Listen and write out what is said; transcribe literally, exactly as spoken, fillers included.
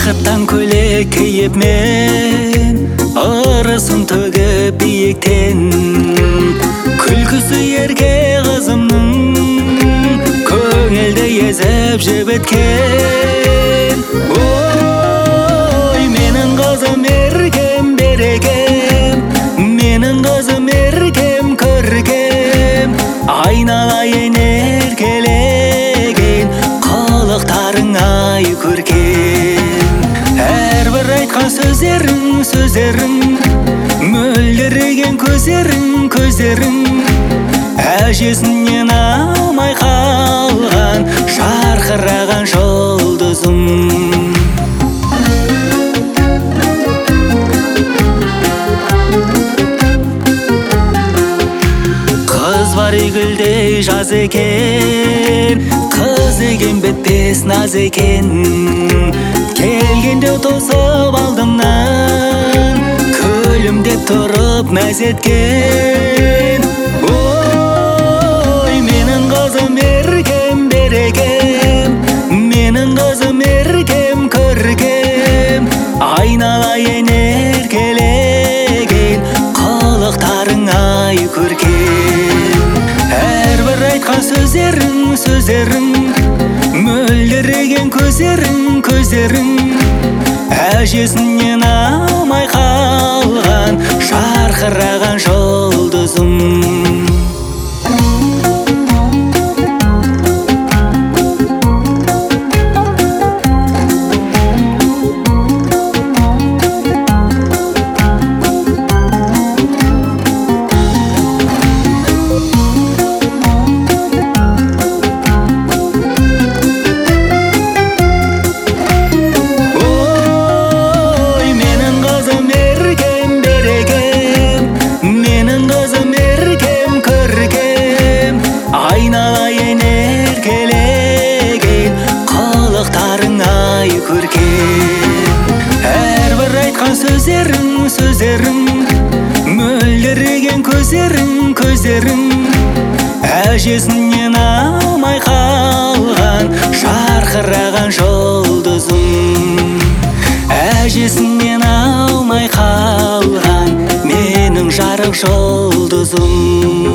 бақыттан көйлек киіп мен ырысын төгіп биіктен күлкісі ерке қызымның көңілді езіп жеп еткен. Ой, менің қызым еркем берекем, менің қызым еркем көркем, айналайын еркелеген қылықтарың ай көркем. Әрбір айтқан сөздерің сөздерің мөлдіреген көздерің көздерің әжесінен алмай қалған жарқыраған жұлдызым. Қыз бар гүлдей жаз екен, қыз деген бітпес наз екен, келгенде тосып алдымнан күлімдеп тұрып мәз еткен. Ой, менің қызым еркем берекем, менің қызым еркем көркем, айналайын еркелеген қылықтарың ай көркем. Әрбір айтқан сөздерің сөздерің мөлдіреген көздерің көздерің әжесінен алмай қалған жарқыраған жұлдызым. Айналайын еркелеген қылықтарың ай көркем. Әрбір айтқан сөздерің сөздерің мөлдіреген көздерің көздерің әжесінен алмай қалған жарқыраған жұлдызым. Әжесінен алмай қалған менің жарық жұлдызым.